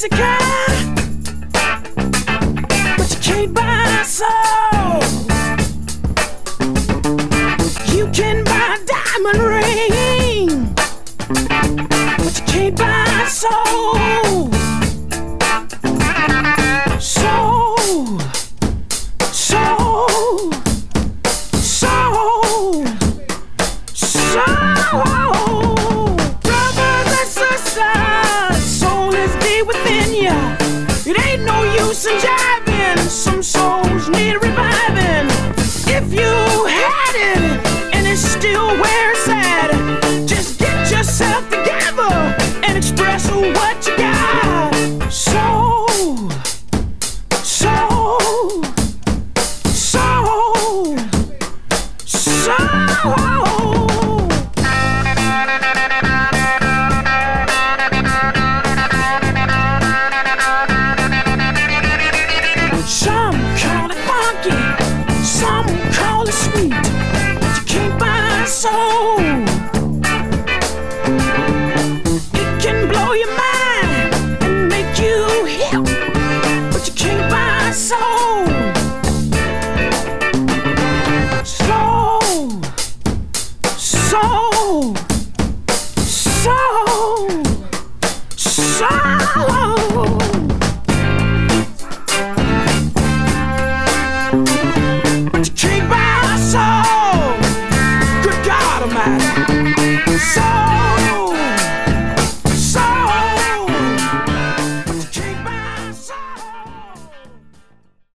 fancy car, but you can't buy a soul. You can buy a diamond ring, but you can't buy a soul. Soul, soul, soul, soul. Brothers and sisters, soul is deep within you. It ain't no use in jiving some soul.